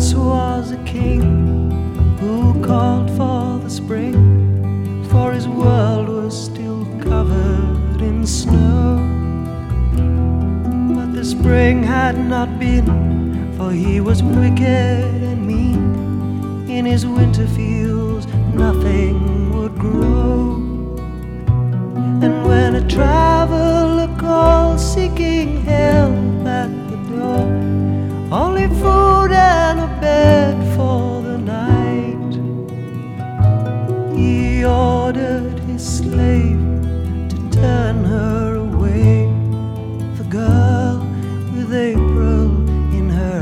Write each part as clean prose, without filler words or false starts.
once was a king who called for the spring, for his world was still covered in snow. But the spring had not been, for he was wicked and mean. In his winter fields nothing would grow. And when a traveler called seeking help at the door, only food and a bed for the night, he ordered his slave to turn her away, the girl with April in her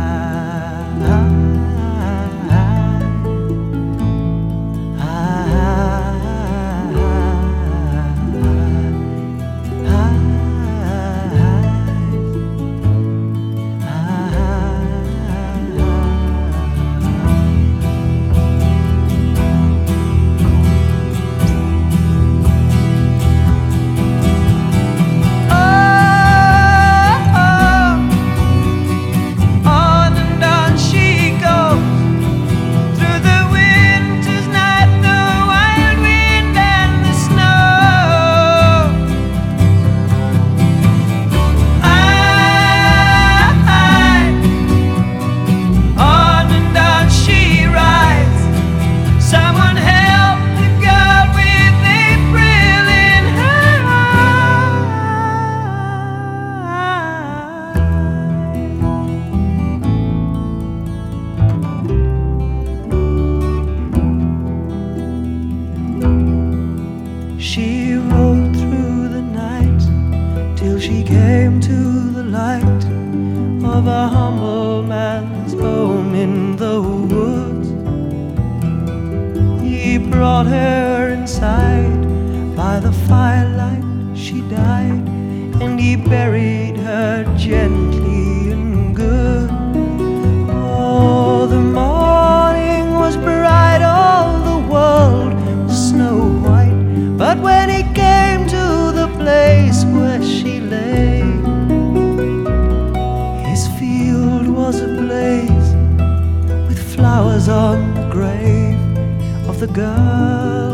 She rode through the night till she came to the light of a humble man's home in the woods. He brought her inside, by the firelight she died, and he buried her gently and good. Oh, the morning was bright, all the world was snow white. But when he came to the place where she lay, his field was ablaze with flowers on the grave of the girl